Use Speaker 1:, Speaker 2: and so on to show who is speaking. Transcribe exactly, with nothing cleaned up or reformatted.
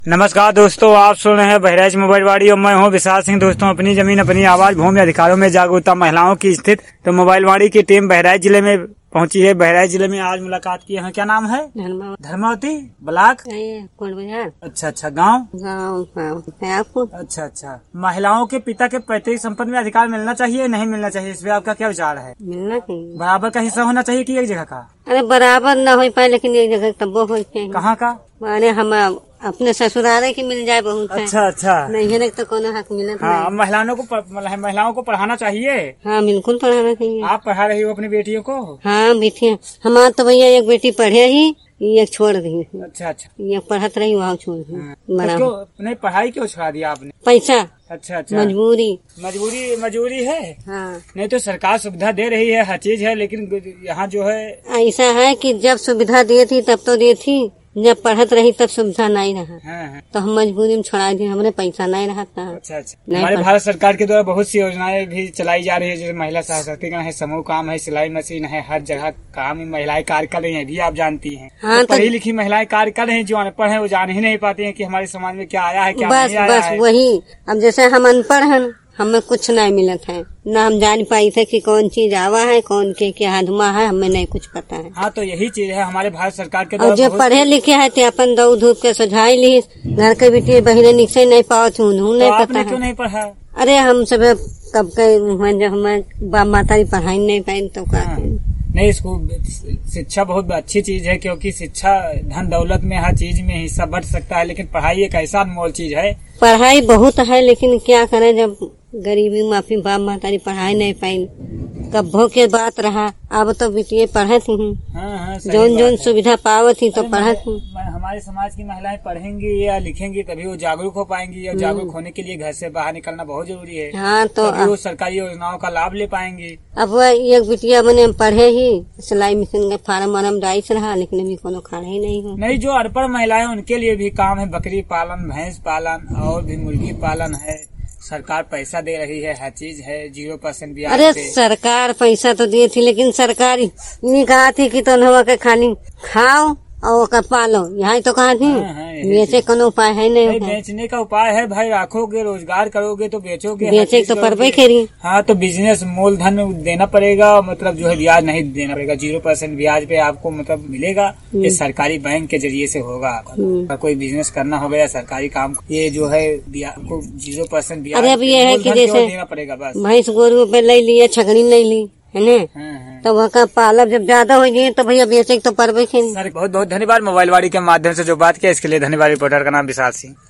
Speaker 1: नमस्कार दोस्तों, आप सुन रहे हैं बहराइच मोबाइल वाड़ी और मैं हूं विशाल सिंह। दोस्तों, अपनी जमीन अपनी आवाज, भूमि अधिकारों में जागरूकता, महिलाओं की स्थिति। तो मोबाइल वाड़ी की टीम बहराइच जिले में पहुंची है। बहराइच जिले में आज मुलाकात की है। क्या नाम है? धर्मावती। ब्लॉक? अच्छा अच्छा। गाँव? गाँव। अच्छा अच्छा। महिलाओं के पिता के पैतृक संपत्ति में अधिकार मिलना चाहिए, नहीं मिलना चाहिए, इस पे आपका क्या विचार है?
Speaker 2: मिलना चाहिए।
Speaker 1: बराबर का हिस्सा होना चाहिए कि एक जगह का?
Speaker 2: अरे बराबर न हो पाए, लेकिन एक जगह तब हो चाहिए।
Speaker 1: कहाँ का?
Speaker 2: माने हम अपने ससुराल की मिल जाए बहुत है।
Speaker 1: अच्छा अच्छा।
Speaker 2: नहीं है तो कोनो हक मिले।
Speaker 1: हाँ, महिलाओं को महिलाओं को पढ़ाना चाहिए।
Speaker 2: हाँ बिल्कुल पढ़ाना चाहिए।
Speaker 1: आप पढ़ा रही हो अपनी बेटियों को?
Speaker 2: हाँ बेटियाँ हमारा तो भैया एक बेटी पढ़े ही, एक छोड़ दी।
Speaker 1: अच्छा अच्छा।
Speaker 2: ये पढ़त रही वहाँ छोड़ दी।
Speaker 1: बड़ा तो नहीं, पढ़ाई क्यों छोड़ा दिया आपने?
Speaker 2: पैसा।
Speaker 1: अच्छा अच्छा।
Speaker 2: मजबूरी।
Speaker 1: मजबूरी मजबूरी है।
Speaker 2: हाँ।
Speaker 1: नहीं तो सरकार सुविधा दे रही है, हर चीज है, लेकिन यहाँ जो है
Speaker 2: ऐसा है कि जब सुविधा दी थी तब तो दी थी, जब पढ़त रही तब सुविधा नहीं रहा।
Speaker 1: हाँ हाँ।
Speaker 2: तो हम मजबूरी में छोड़ा दी, हमने पैसा नहीं रहा था।
Speaker 1: अच्छा अच्छा। हमारे भारत सरकार के द्वारा बहुत सी योजनाएं भी चलाई जा रही है, जैसे महिला सशक्तिकरण है, समूह काम है, सिलाई मशीन है, हर जगह काम में महिलाएं कार्य कर रही है, भी आप जानती हैं। हाँ, तो पढ़ी लिखी महिलाएं कार्य कर रही है, जो अनपढ़ है वो जान ही नहीं पाती है कि हमारे समाज में क्या आया है, क्या
Speaker 2: बस,
Speaker 1: नहीं आया
Speaker 2: बस
Speaker 1: है।
Speaker 2: वही। अब जैसे हम अनपढ़ हैं, हमें कुछ नहीं मिलत है, न हम जान पाई थे कि कौन चीज आवा है, कौन के क्या हदमा है, हमें नहीं कुछ पता है।
Speaker 1: हाँ, तो यही चीज है हमारे भारत सरकार के।
Speaker 2: और जो पढ़े लिखे है ते अपन दौड़ धूप के सुझाई ली, घर के बेटी बहने निकसे नहीं पावत हूँ, नहीं पता है।
Speaker 1: क्यों नहीं पढ़ा?
Speaker 2: अरे हम सब कब के जब हमें बाप माता की पढ़ाई नहीं पाई तो क्या।
Speaker 1: नहीं, इसको शिक्षा बहुत अच्छी चीज है, क्योंकि शिक्षा धन दौलत में हर चीज में हिस्सा बढ़ सकता है, लेकिन पढ़ाई एक ऐसा अनमोल चीज है। पढ़ाई
Speaker 2: बहुत है, लेकिन क्या करें, जब गरीबी माफी बाप माता की पढ़ाई नहीं पाई, कब्बो के बात रहा। अब तो बेटिए पढ़े थी।
Speaker 1: हाँ हाँ,
Speaker 2: जोन जोन सुविधा पावत थी तो पढ़े थी।
Speaker 1: हमारे समाज की महिलाएं पढ़ेंगी या लिखेंगी तभी वो जागरूक हो पाएंगी, और जागरूक होने के लिए घर से बाहर निकलना बहुत जरूरी है।
Speaker 2: हाँ, तो
Speaker 1: वो सरकारी योजनाओं का लाभ ले पाएंगी।
Speaker 2: अब वह एक बिटिया बने पढ़े ही, सिलाई मशीन का फार्म वार्म डाइस रहा, लेकिन अभी कोनो खाना ही नहीं हो।
Speaker 1: नहीं, जो अनपढ़ महिलाएं उनके लिए भी काम है, बकरी पालन, भैंस पालन और भी मुर्गी पालन है। सरकार पैसा दे रही है, हर चीज है, जीरो परसेंट ब्याज।
Speaker 2: अरे सरकार पैसा तो दी थी, लेकिन सरकार ये कहा थी कि तो के खाली खाओ और का पालो, यहाँ तो कहा थी। बेचे कोनो उपाय है नहीं, नहीं
Speaker 1: बेचने का उपाय है भाई, रखोगे रोजगार करोगे तो बेचोगे,
Speaker 2: बेचे तो पर खेरी।
Speaker 1: हाँ, तो बिजनेस मूलधन देना पड़ेगा, मतलब जो है ब्याज नहीं देना पड़ेगा, जीरो परसेंट ब्याज पे आपको मतलब मिलेगा। ये सरकारी बैंक के जरिए से होगा। कोई बिजनेस करना होगा या सरकारी काम, ये जो है आपको जीरो परसेंट ब्याज।
Speaker 2: अरे अब ये है कि जैसे
Speaker 1: देना पड़ेगा बस।
Speaker 2: भैंस गोरू पे ले लिया, छगड़ी नहीं ली है ना, तो वहाँ का पालब जब ज्यादा हो गई तो भैया बेचे तो पर। बहुत बहुत धन्यवाद मोबाइल वाड़ी के माध्यम से जो बात किया, इसके लिए धन्यवाद। रिपोर्टर का नाम विशाल सिंह।